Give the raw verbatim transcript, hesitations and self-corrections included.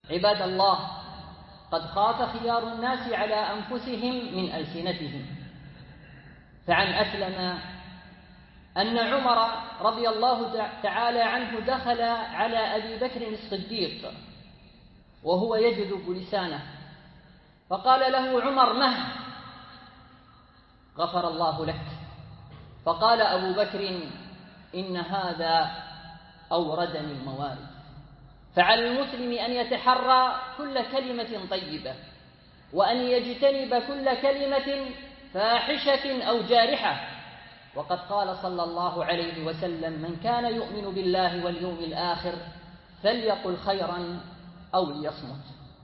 عباد الله، قد خاف خيار الناس على أنفسهم من ألسنتهم. فعن أسلم أن عمر رضي الله تعالى عنه دخل على أبي بكر الصديق وهو يجذب لسانه، فقال له عمر: مه؟ غفر الله لك. فقال أبو بكر: إن هذا أوردني الموارد. فعلى المسلم أن يتحرى كل كلمة طيبة، وأن يجتنب كل كلمة فاحشة أو جارحة. وقد قال صلى الله عليه وسلم: من كان يؤمن بالله واليوم الآخر فليقل خيرا أو ليصمت.